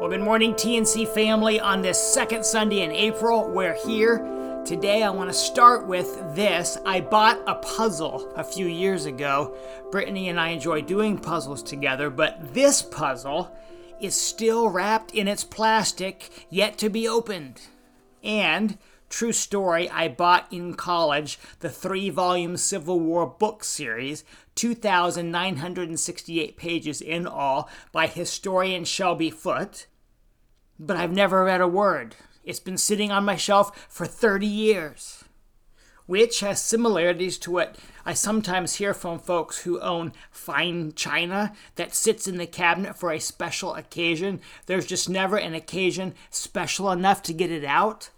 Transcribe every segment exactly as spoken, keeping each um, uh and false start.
Well, good morning, T N C family. On this second Sunday in April, we're here. Today, I want to start with this. I bought a puzzle a few years ago. Brittany and I enjoy doing puzzles together, but this puzzle is still wrapped in its plastic, yet to be opened. And, true story, I bought in college the three-volume Civil War book series, two thousand nine hundred sixty-eight pages in all, by historian Shelby Foote. But I've never read a word. It's been sitting on my shelf for thirty years, which has similarities to what I sometimes hear from folks who own fine china that sits in the cabinet for a special occasion. There's just never an occasion special enough to get it out.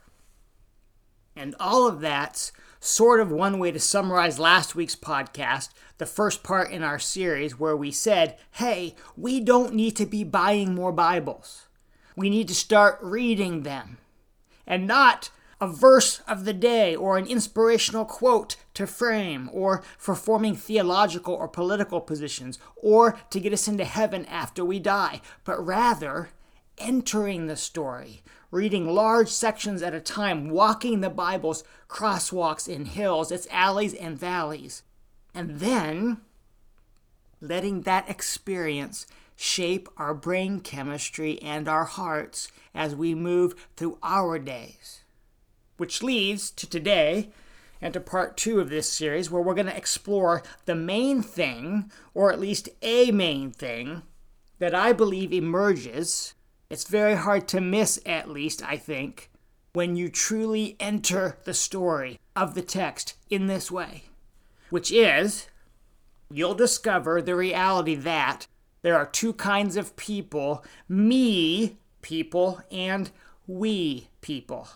And all of that's sort of one way to summarize last week's podcast, the first part in our series where we said, hey, we don't need to be buying more Bibles. We need to start reading them. And not a verse of the day or an inspirational quote to frame or for forming theological or political positions or to get us into heaven after we die, but rather entering the story, reading large sections at a time, walking the Bible's crosswalks in hills, its alleys and valleys, and then letting that experience shape our brain chemistry and our hearts as we move through our days. Which leads to today and to part two of this series, where we're going to explore the main thing, or at least a main thing, that I believe emerges. It's very hard to miss, at least, I think, when you truly enter the story of the text in this way, which is, you'll discover the reality that there are two kinds of people, me people and we people.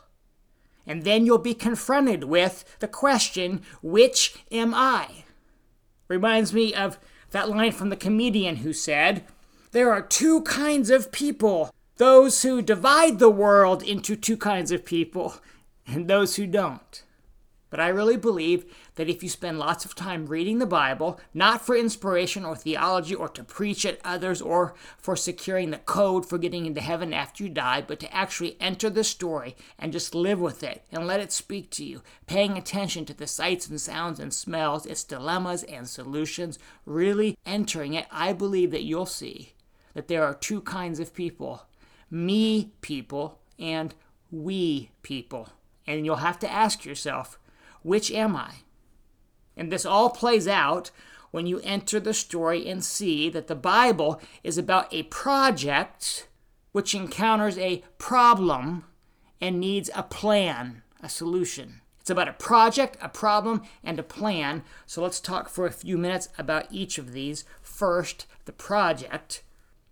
And then you'll be confronted with the question, which am I? Reminds me of that line from the comedian who said, there are two kinds of people, those who divide the world into two kinds of people and those who don't. But I really believe that if you spend lots of time reading the Bible, not for inspiration or theology or to preach at others or for securing the code for getting into heaven after you die, but to actually enter the story and just live with it and let it speak to you, paying attention to the sights and sounds and smells, its dilemmas and solutions, really entering it, I believe that you'll see that there are two kinds of people, me people and we people. And you'll have to ask yourself, which am I? And this all plays out when you enter the story and see that the Bible is about a project which encounters a problem and needs a plan, a solution. It's about a project, a problem, and a plan. So let's talk for a few minutes about each of these. First, the project,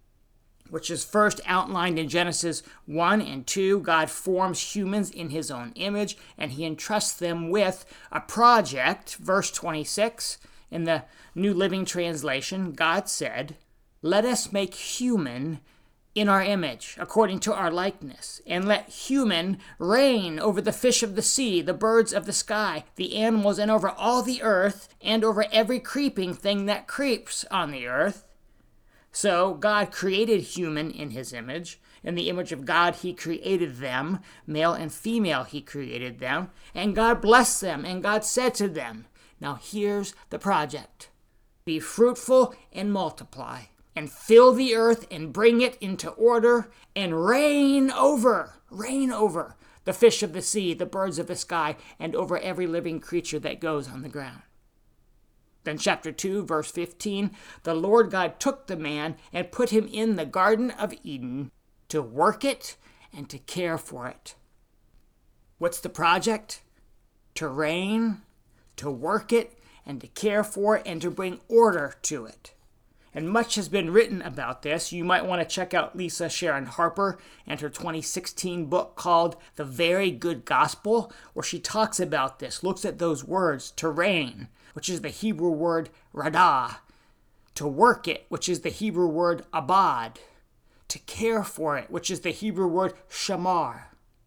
which is first outlined in Genesis one and two. God forms humans in his own image, and he entrusts them with a project. Verse twenty-six, in the New Living Translation, God said, let us make human in our image, according to our likeness, and let human reign over the fish of the sea, the birds of the sky, the animals, and over all the earth, and over every creeping thing that creeps on the earth. So God created human in his image. In the image of God he created them. Male and female he created them. And God blessed them, and God said to them, now here's the project. Be fruitful and multiply, and fill the earth and bring it into order, and reign over, reign over the fish of the sea, the birds of the sky, and over every living creature that goes on the ground. Then chapter two, verse fifteen, the Lord God took the man and put him in the Garden of Eden to work it and to care for it. What's the project? To reign, to work it, and to care for it, and to bring order to it. And much has been written about this. You might want to check out Lisa Sharon Harper and her twenty sixteen book called The Very Good Gospel, where she talks about this, looks at those words, to reign, which is the Hebrew word radah, to work it, which is the Hebrew word abad, to care for it, which is the Hebrew word shamar.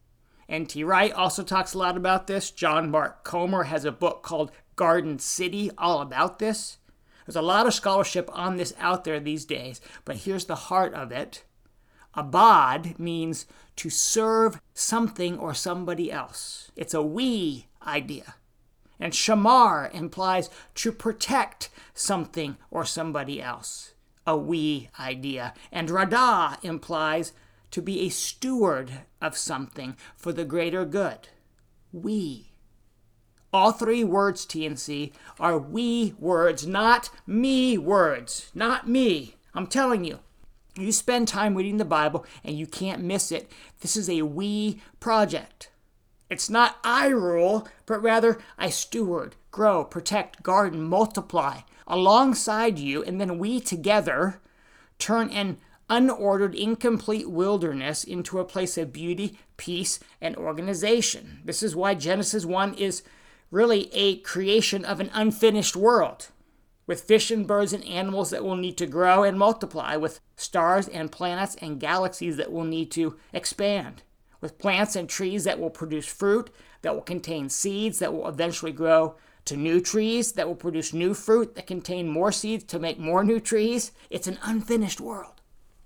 N T Wright also talks a lot about this. John Mark Comer has a book called Garden City, all about this. There's a lot of scholarship on this out there these days, but here's the heart of it. Abad means to serve something or somebody else. It's a we idea. And shamar implies to protect something or somebody else. A we idea. And radah implies to be a steward of something for the greater good. We. All three words, T N C, are we words, not me words. Not me. I'm telling you. You spend time reading the Bible and you can't miss it. This is a we project. It's not I rule, but rather I steward, grow, protect, garden, multiply alongside you, and then we together turn an unordered, incomplete wilderness into a place of beauty, peace, and organization. This is why Genesis one is really a creation of an unfinished world, with fish and birds and animals that will need to grow and multiply, with stars and planets and galaxies that will need to expand, with plants and trees that will produce fruit, that will contain seeds that will eventually grow to new trees, that will produce new fruit that contain more seeds to make more new trees. It's an unfinished world,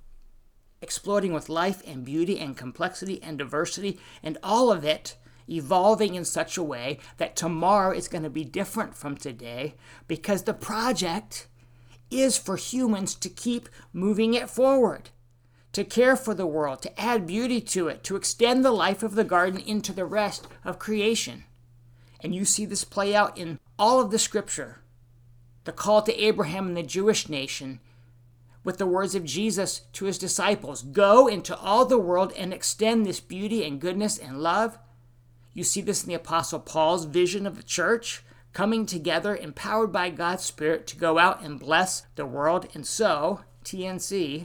exploding with life and beauty and complexity and diversity, and all of it evolving in such a way that tomorrow is going to be different from today, because the project is for humans to keep moving it forward, to care for the world, to add beauty to it, to extend the life of the garden into the rest of creation. And you see this play out in all of the scripture. The call to Abraham and the Jewish nation, with the words of Jesus to his disciples, go into all the world and extend this beauty and goodness and love. You see this in the Apostle Paul's vision of the church, coming together, empowered by God's Spirit to go out and bless the world. And so, T N C,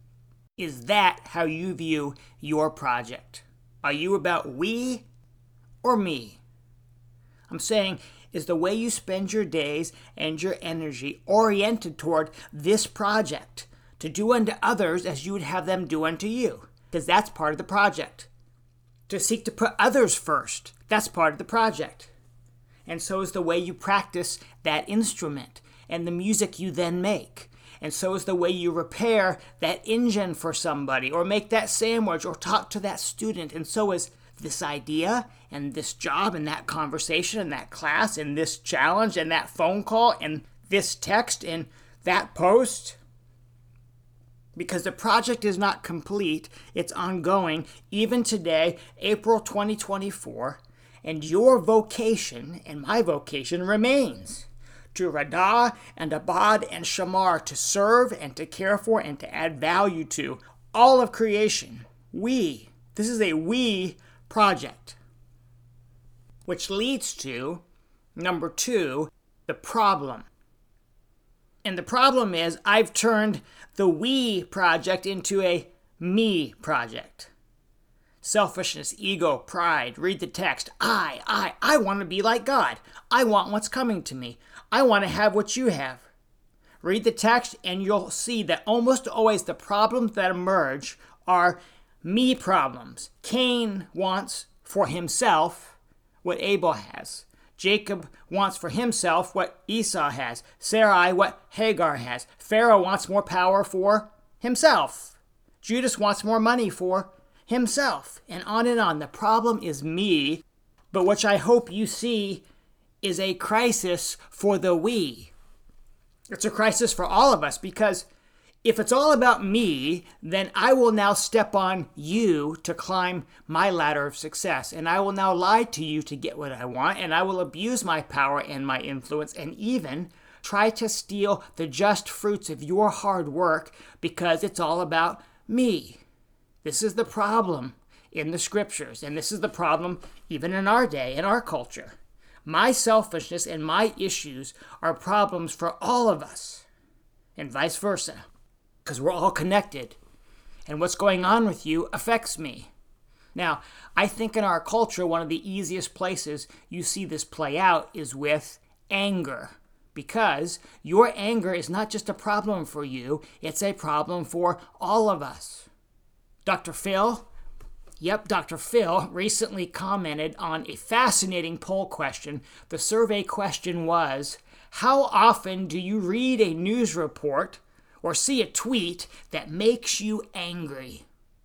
is that how you view your project? Are you about we or me? I'm saying, is the way you spend your days and your energy oriented toward this project, to do unto others as you would have them do unto you? Because that's part of the project. To seek to put others first, that's part of the project. And so is the way you practice that instrument and the music you then make. And so is the way you repair that engine for somebody, or make that sandwich, or talk to that student. And so is this idea and this job and that conversation and that class and this challenge and that phone call and this text and that post. Because the project is not complete, it's ongoing, even today, April twenty twenty-four, and your vocation and my vocation remains to radah and abad and shamar, to serve and to care for and to add value to all of creation. We, this is a we project. Which leads to, number two, the problem. And the problem is I've turned the we project into a me project. Selfishness, ego, pride. Read the text. I, I, I want to be like God. I want what's coming to me. I want to have what you have. Read the text and you'll see that almost always the problems that emerge are me problems. Cain wants for himself what Abel has. Jacob wants for himself what Esau has. Sarai what Hagar has. Pharaoh wants more power for himself. Judas wants more money for himself. And on and on. The problem is me, but which I hope you see is a crisis for the we. It's a crisis for all of us, because if it's all about me, then I will now step on you to climb my ladder of success. And I will now lie to you to get what I want. And I will abuse my power and my influence, and even try to steal the just fruits of your hard work, because it's all about me. This is the problem in the scriptures. And this is the problem even in our day, in our culture. My selfishness and my issues are problems for all of us, and vice versa. Because we're all connected, and what's going on with you affects me. Now, I think in our culture, one of the easiest places you see this play out is with anger, because your anger is not just a problem for you, it's a problem for all of us. Doctor Phil, yep, Doctor Phil recently commented on a fascinating poll question. The survey question was, how often do you read a news report or see a tweet that makes you angry?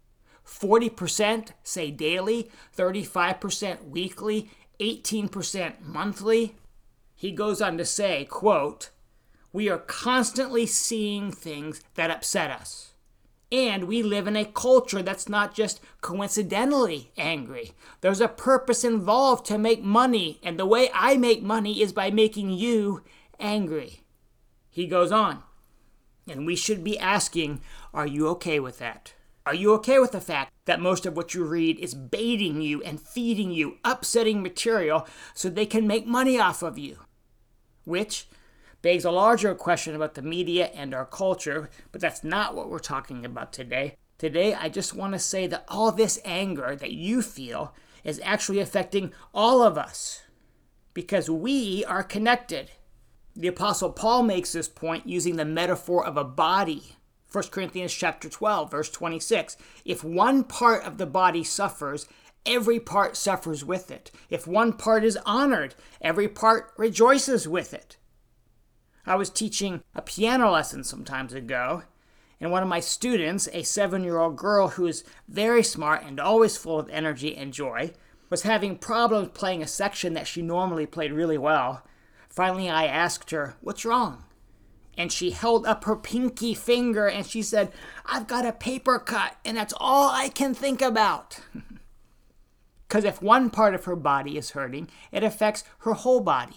forty percent say daily, thirty-five percent weekly, eighteen percent monthly. He goes on to say, quote, "We are constantly seeing things that upset us. And we live in a culture that's not just coincidentally angry. There's a purpose involved to make money, and the way I make money is by making you angry." He goes on, and we should be asking, are you okay with that? Are you okay with the fact that most of what you read is baiting you and feeding you upsetting material so they can make money off of you? Which begs a larger question about the media and our culture, but that's not what we're talking about today. Today, I just want to say that all this anger that you feel is actually affecting all of us because we are connected. The Apostle Paul makes this point using the metaphor of a body. First Corinthians chapter twelve, verse twenty-six. If one part of the body suffers, every part suffers with it. If one part is honored, every part rejoices with it. I was teaching a piano lesson some time ago, and one of my students, a seven-year-old girl who is very smart and always full of energy and joy, was having problems playing a section that she normally played really well. Finally, I asked her, "What's wrong?" And she held up her pinky finger and she said, "I've got a paper cut, and that's all I can think about." Because if one part of her body is hurting, it affects her whole body.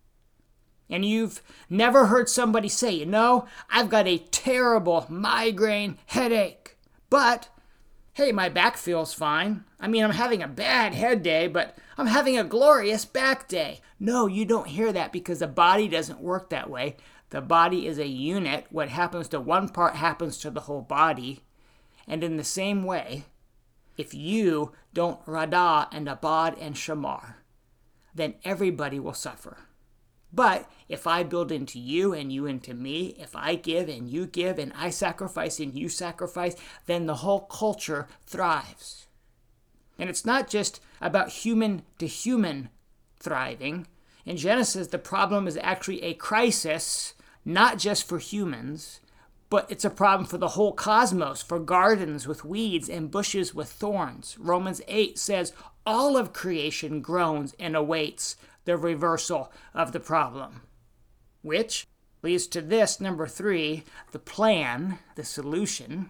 And you've never heard somebody say, you know, I've got a terrible migraine headache, but hey, my back feels fine. I mean, I'm having a bad head day, but I'm having a glorious back day. No, you don't hear that because the body doesn't work that way. The body is a unit. What happens to one part happens to the whole body. And in the same way, if you don't radah and abad and shamar, then everybody will suffer. But if I build into you and you into me, if I give and you give and I sacrifice and you sacrifice, then the whole culture thrives. And it's not just about human to human thriving. In Genesis, the problem is actually a crisis, not just for humans, but it's a problem for the whole cosmos, for gardens with weeds and bushes with thorns. Romans eight says all of creation groans and awaits the reversal of the problem, which leads to this, number three, the plan, the solution.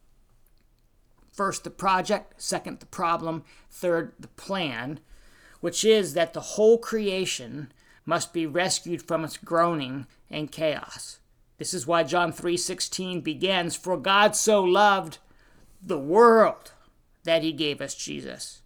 First, the project. Second, the problem. Third, the plan, which is that the whole creation must be rescued from its groaning and chaos. This is why John three sixteen begins, "For God so loved the world that he gave us Jesus."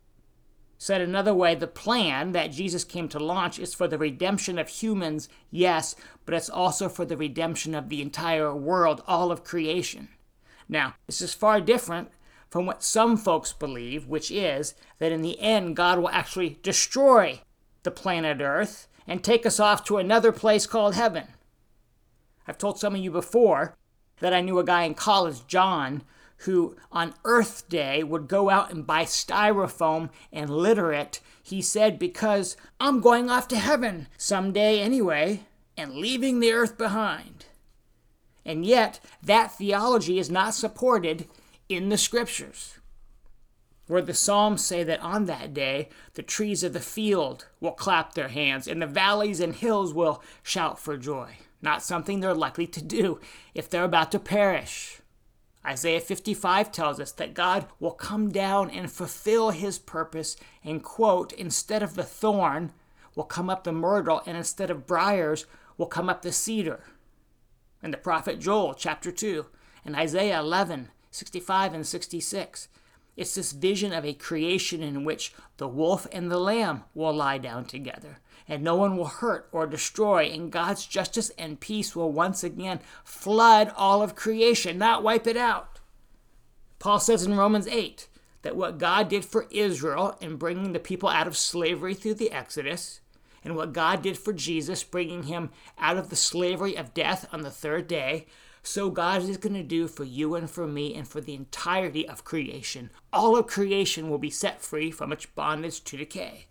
Said another way, the plan that Jesus came to launch is for the redemption of humans, yes, but it's also for the redemption of the entire world, all of creation. Now, this is far different from what some folks believe, which is that in the end, God will actually destroy the planet Earth and take us off to another place called heaven. I've told some of you before that I knew a guy in college, John, who on Earth Day would go out and buy styrofoam and litter it, he said, because I'm going off to heaven someday anyway and leaving the earth behind. And yet, that theology is not supported in the scriptures, where the Psalms say that on that day, the trees of the field will clap their hands and the valleys and hills will shout for joy. Not something they're likely to do if they're about to perish. Isaiah fifty-five tells us that God will come down and fulfill his purpose and, quote, instead of the thorn will come up the myrtle, and instead of briars will come up the cedar. And the prophet Joel, chapter two, and Isaiah eleven, sixty-five and sixty-six. It's this vision of a creation in which the wolf and the lamb will lie down together, and no one will hurt or destroy, and God's justice and peace will once again flood all of creation, not wipe it out. Paul says in Romans eight that what God did for Israel in bringing the people out of slavery through the Exodus, and what God did for Jesus bringing him out of the slavery of death on the third day, so God is going to do for you and for me and for the entirety of creation. All of creation will be set free from its bondage to decay.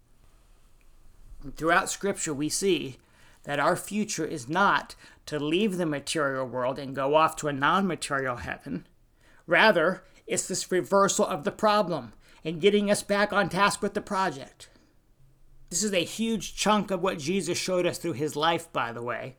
And throughout Scripture, we see that our future is not to leave the material world and go off to a non-material heaven. Rather, It's this reversal of the problem and getting us back on task with the project. This is a huge chunk of what Jesus showed us through his life, by the way.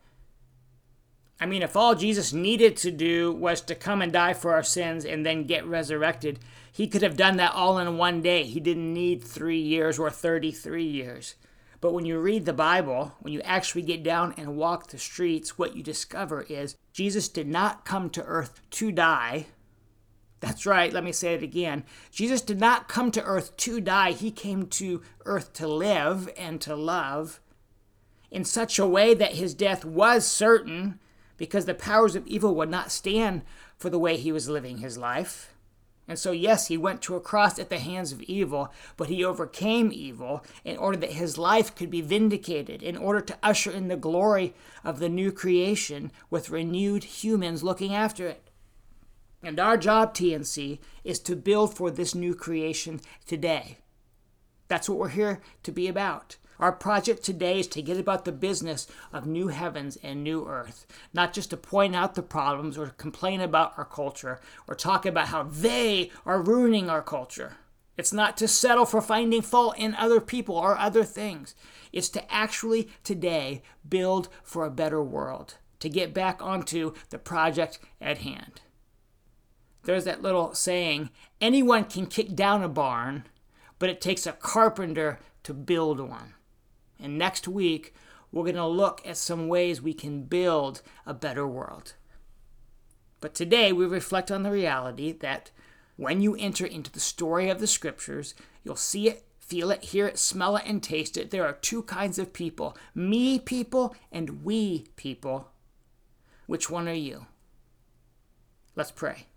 I mean, if all Jesus needed to do was to come and die for our sins and then get resurrected, he could have done that all in one day. He didn't need three years or thirty-three years. But when you read the Bible, when you actually get down and walk the streets, what you discover is Jesus did not come to earth to die. That's right, let me say it again. Jesus did not come to earth to die. He came to earth to live and to love in such a way that his death was certain, because the powers of evil would not stand for the way he was living his life. And so, yes, he went to a cross at the hands of evil, but he overcame evil in order that his life could be vindicated, in order to usher in the glory of the new creation with renewed humans looking after it. And our job, T N C, is to build for this new creation today. That's what we're here to be about. Our project today is to get about the business of new heavens and new earth, not just to point out the problems or complain about our culture or talk about how they are ruining our culture. It's not to settle for finding fault in other people or other things. It's to actually today build for a better world, to get back onto the project at hand. There's that little saying, anyone can kick down a barn, but it takes a carpenter to build one. And next week, we're going to look at some ways we can build a better world. But today, we reflect on the reality that when you enter into the story of the scriptures, you'll see it, feel it, hear it, smell it, and taste it. There are two kinds of people, me people and we people. Which one are you? Let's pray.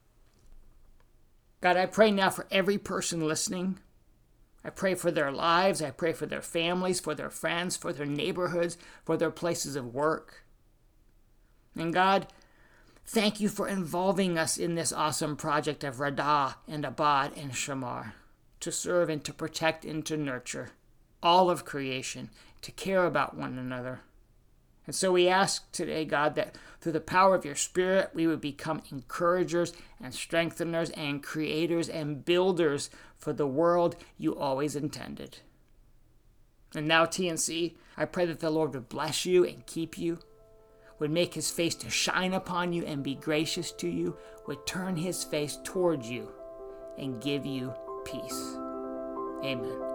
God, I pray now for every person listening. I pray for their lives. I pray for their families, for their friends, for their neighborhoods, for their places of work. And God, thank you for involving us in this awesome project of Radah and Abad and Shamar, to serve and to protect and to nurture all of creation, to care about one another. And so we ask today, God, that through the power of your Spirit, we would become encouragers and strengtheners and creators and builders for the world you always intended. And now, T N C, I pray that the Lord would bless you and keep you, would make his face to shine upon you and be gracious to you, would turn his face towards you and give you peace. Amen.